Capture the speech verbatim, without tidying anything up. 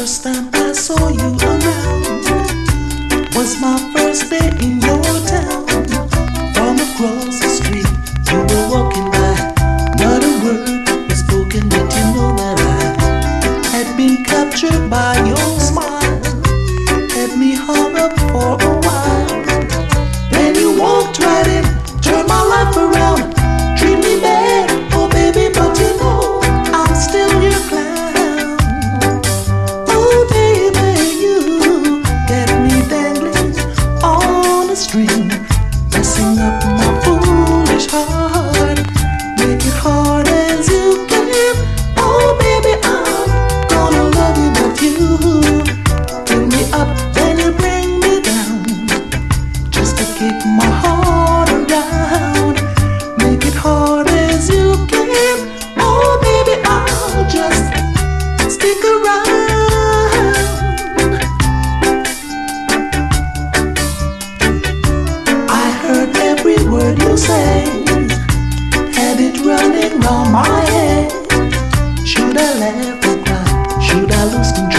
first time I saw you around was my first day in your town. From across the street you were walking by, not a word was spoken, but you know that I had been captured by your smile. Had me hung up for a while. Then you walked right in, turned my life around, treat me bad, oh baby, but you know I'm still your clown. Oh baby, you get me dangling on a string, messing up my foolish heart. Make it hard as you can. Oh baby, I'm gonna love you, but you fill me up, then you bring me down, just to kick my heart around. Make it hard as you can. Oh baby, I'll just stick around. I heard every word you say, had it running round my head. Should I laugh or cry? Should I lose control?